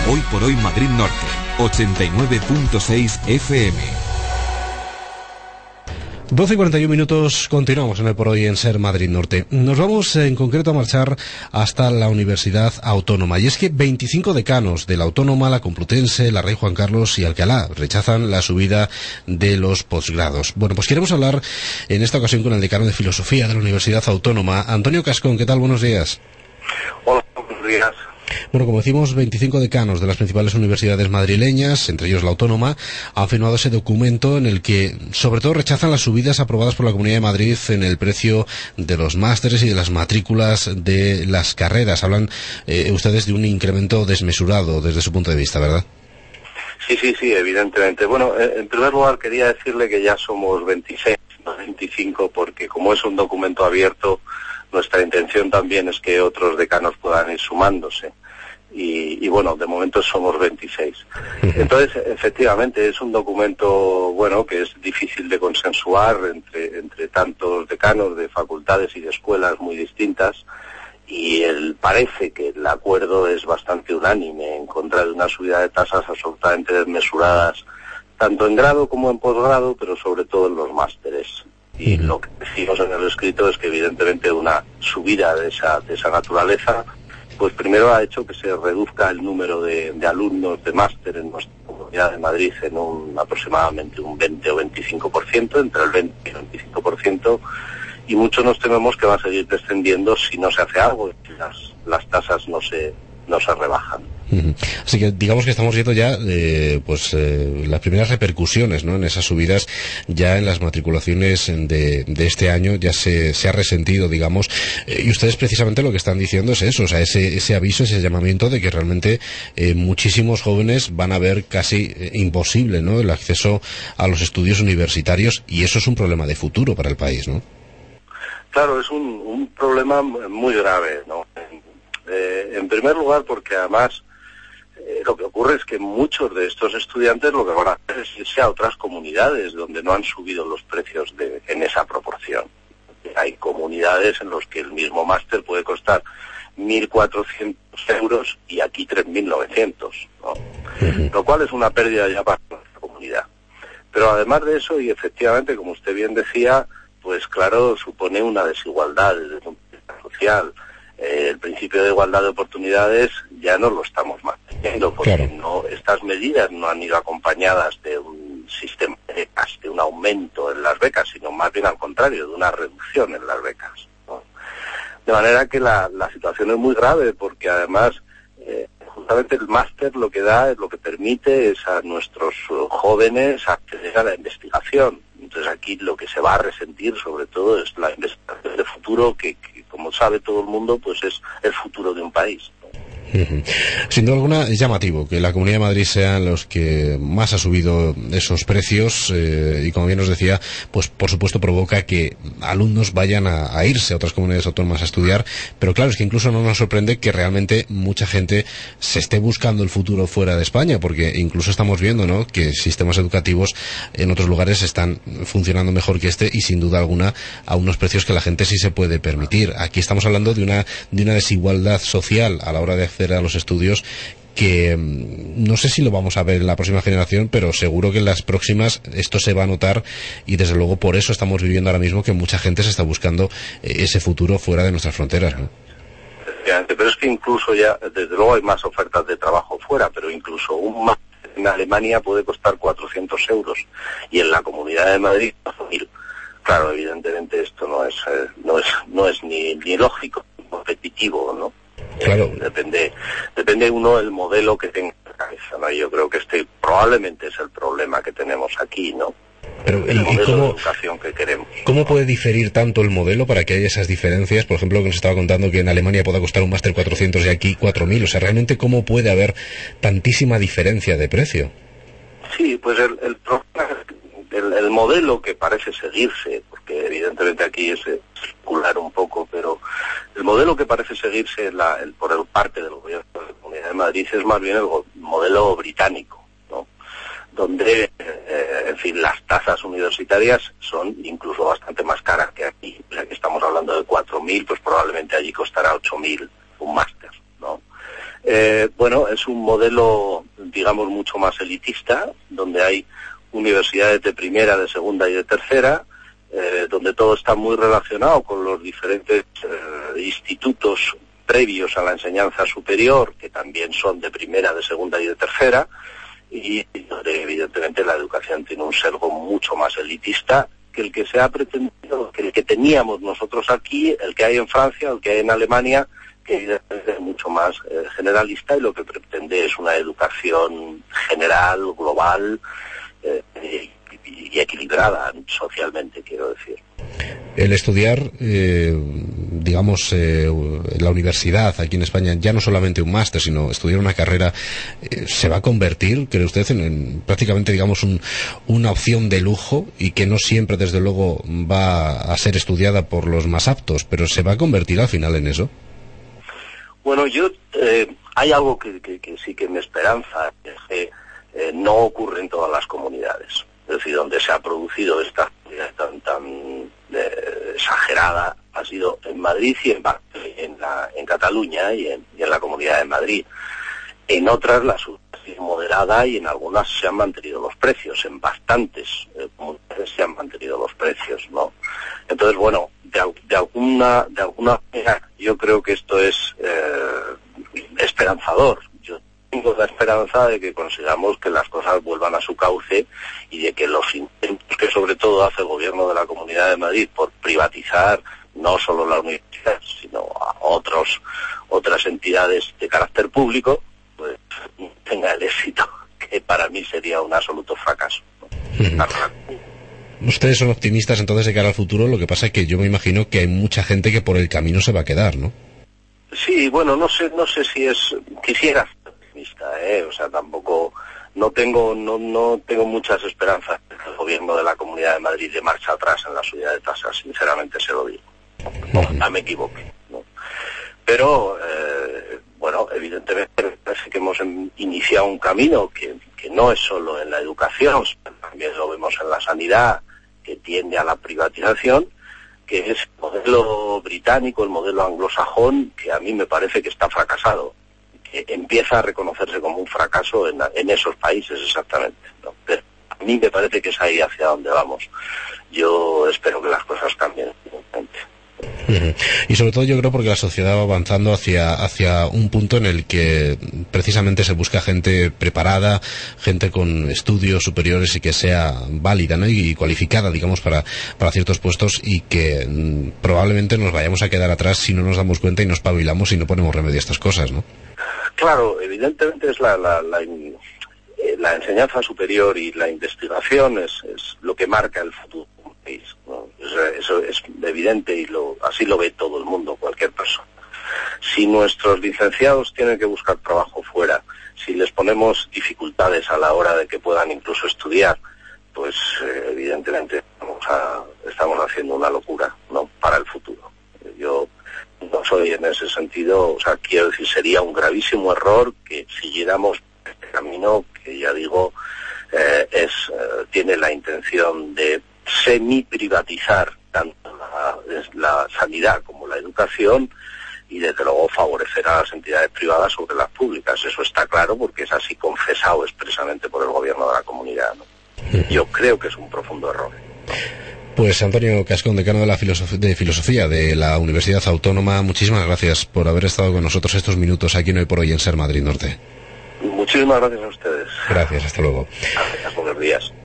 Hoy por Hoy Madrid Norte, 89.6 FM. 12:41, continuamos en el Por Hoy en Ser Madrid Norte. Nos vamos en concreto a marchar hasta la Universidad Autónoma. Y es que 25 decanos de la Autónoma, la Complutense, la Rey Juan Carlos y Alcalá rechazan la subida de los posgrados. Bueno, pues queremos hablar en esta ocasión con el decano de Filosofía de la Universidad Autónoma, Antonio Cascón. ¿Qué tal? Buenos días. Hola, buenos días. Bueno, como decimos, 25 decanos de las principales universidades madrileñas, entre ellos la Autónoma, han firmado ese documento en el que, sobre todo, rechazan las subidas aprobadas por la Comunidad de Madrid en el precio de los másteres y de las matrículas de las carreras. Hablan ustedes de un incremento desmesurado desde su punto de vista, ¿verdad? Sí, evidentemente. Bueno, en primer lugar quería decirle que ya somos 26, no 25, porque como es un documento abierto, nuestra intención también es que otros decanos puedan ir sumándose. Y bueno, de momento somos 26. Entonces, efectivamente, es un documento, bueno, que es difícil de consensuar entre tantos decanos de facultades y de escuelas muy distintas, y parece que el acuerdo es bastante unánime en contra de una subida de tasas absolutamente desmesuradas, tanto en grado como en posgrado, pero sobre todo en los másteres. Y lo que decimos en el escrito es que evidentemente una subida de esa naturaleza, pues primero ha hecho que se reduzca el número de alumnos de máster en nuestra Comunidad de Madrid en aproximadamente un 20 o 25%, entre el 20 y el 25%, y mucho nos tememos que va a seguir descendiendo si no se hace algo, si las tasas no se rebajan. Así que digamos que estamos viendo ya las primeras repercusiones, ¿no?, en esas subidas. Ya en las matriculaciones de este año ya se ha resentido, digamos, y ustedes precisamente lo que están diciendo es eso, o sea, ese aviso, ese llamamiento de que realmente muchísimos jóvenes van a ver casi imposible, ¿no?, el acceso a los estudios universitarios, y eso es un problema de futuro para el país, ¿no? Claro, es un problema muy grave, ¿no? En primer lugar porque además lo que ocurre es que muchos de estos estudiantes lo que van a hacer es irse a otras comunidades donde no han subido los precios en esa proporción. Hay comunidades en las que el mismo máster puede costar 1.400 euros y aquí 3.900, ¿no? Lo cual es una pérdida ya para nuestra comunidad. Pero además de eso, y efectivamente, como usted bien decía, pues claro, supone una desigualdad desde el punto de vista social. El principio de igualdad de oportunidades ya no lo estamos manteniendo, porque claro, estas medidas no han ido acompañadas de un sistema de becas, de un aumento en las becas, sino más bien al contrario, de una reducción en las becas, ¿no? De manera que la situación es muy grave, porque además justamente el máster lo que da, es lo que permite es a nuestros jóvenes acceder a la investigación. Entonces aquí lo que se va a resentir sobre todo es la investigación de futuro que como sabe todo el mundo, pues es el futuro de un país. Sin duda alguna es llamativo que la Comunidad de Madrid sean los que más ha subido esos precios, y como bien nos decía, pues por supuesto provoca que alumnos vayan a irse a otras comunidades autónomas a estudiar, pero claro, es que incluso no nos sorprende que realmente mucha gente se esté buscando el futuro fuera de España, porque incluso estamos viendo, ¿no?, que sistemas educativos en otros lugares están funcionando mejor que este, y sin duda alguna a unos precios que la gente sí se puede permitir. Aquí estamos hablando de una desigualdad social a la hora de acceder a los estudios que no sé si lo vamos a ver en la próxima generación, pero seguro que en las próximas esto se va a notar, y desde luego por eso estamos viviendo ahora mismo que mucha gente se está buscando ese futuro fuera de nuestras fronteras, ¿no? Pero es que incluso ya, desde luego hay más ofertas de trabajo fuera, pero incluso un máster en Alemania puede costar 400 euros y en la Comunidad de Madrid 1.000. Claro, evidentemente esto no es ni lógico ni competitivo, ¿no? Claro. Depende uno del modelo que tenga en la cabeza, ¿no? Yo creo que probablemente es el problema que tenemos aquí, ¿no? Pero, el modelo de educación que queremos. ¿Cómo puede diferir tanto el modelo para que haya esas diferencias? Por ejemplo, que nos estaba contando que en Alemania pueda costar un máster 400 y aquí 4.000. O sea, realmente, ¿cómo puede haber tantísima diferencia de precio? Sí, pues el problema es el modelo que parece seguirse, porque evidentemente aquí es circular un poco, pero el modelo que parece seguirse por parte del gobierno de la Comunidad de Madrid es más bien el modelo británico, ¿no? Donde, en fin, las tasas universitarias son incluso bastante más caras que aquí. O sea, que estamos hablando de 4.000, pues probablemente allí costará 8.000 un máster, ¿no? Bueno, es un modelo, digamos, mucho más elitista, donde hay universidades de primera, de segunda y de tercera, donde todo está muy relacionado con los diferentes institutos previos a la enseñanza superior, que también son de primera, de segunda y de tercera, y donde evidentemente la educación tiene un sesgo mucho más elitista que el que se ha pretendido, que el que teníamos nosotros aquí, el que hay en Francia, el que hay en Alemania, que evidentemente es mucho más generalista, y lo que pretende es una educación general, global, y equilibrada socialmente, quiero decir. El estudiar, digamos, en la universidad aquí en España, ya no solamente un máster, sino estudiar una carrera, ¿se va a convertir, cree usted, en prácticamente, digamos, una opción de lujo, y que no siempre, desde luego, va a ser estudiada por los más aptos, pero se va a convertir al final en eso? Bueno, hay algo que sí que me esperanza, es que no ocurre en todas las comunidades. Es decir, donde se ha producido esta actividad tan exagerada ha sido en Madrid y en Cataluña y en la Comunidad de Madrid. En otras la subvención es moderada, y en algunas se han mantenido los precios. En bastantes comunidades se han mantenido los precios, ¿no? Entonces, bueno, de alguna manera yo creo que esto es esperanzador. Yo tengo la esperanza de que consigamos que las cosas vuelvan a su cauce, y de que los intentos que sobre todo hace el gobierno de la Comunidad de Madrid por privatizar no solo la universidad, sino a otras entidades de carácter público, pues tenga el éxito, que para mí sería un absoluto fracaso, ¿no? Ustedes son optimistas entonces de cara al futuro. Lo que pasa es que yo me imagino que hay mucha gente que por el camino se va a quedar, ¿no? Sí, bueno, no sé si quisiera ser optimista, o sea, tampoco, no tengo muchas esperanzas de que el gobierno de la Comunidad de Madrid de marcha atrás en la subida de tasas, sinceramente se lo digo. Ojalá me equivoque, ¿no? Pero, bueno, evidentemente parece que hemos iniciado un camino que no es solo en la educación, también lo vemos en la sanidad, que tiende a la privatización, que es el modelo británico, el modelo anglosajón, que a mí me parece que está fracasado, que empieza a reconocerse como un fracaso en esos países exactamente, ¿no? Pero a mí me parece que es ahí hacia donde vamos. Yo espero que las cosas cambien. Y sobre todo yo creo porque la sociedad va avanzando hacia un punto en el que precisamente se busca gente preparada, gente con estudios superiores y que sea válida, ¿no? Y cualificada, digamos, para ciertos puestos, y que probablemente nos vayamos a quedar atrás si no nos damos cuenta y nos espabilamos y no ponemos remedio a estas cosas, ¿no? Claro, evidentemente es la enseñanza superior y la investigación es lo que marca el futuro, ¿no? Eso es evidente, y así lo ve todo el mundo, cualquier persona. Si nuestros licenciados tienen que buscar trabajo fuera, si les ponemos dificultades a la hora de que puedan incluso estudiar, pues evidentemente estamos haciendo una locura, ¿no?, para el futuro. Yo no soy en ese sentido, o sea, quiero decir, sería un gravísimo error que siguiéramos este camino que, ya digo, tiene la intención de semi-privatizar tanto la sanidad como la educación, y desde luego favorecer a las entidades privadas sobre las públicas. Eso está claro, porque es así confesado expresamente por el gobierno de la comunidad, ¿no? Yo creo que es un profundo error. Pues Antonio Cascón, decano de Filosofía de la Universidad Autónoma, muchísimas gracias por haber estado con nosotros estos minutos aquí en Hoy por Hoy en Ser Madrid Norte. Muchísimas gracias a ustedes. Gracias, hasta luego. Gracias, buenos días.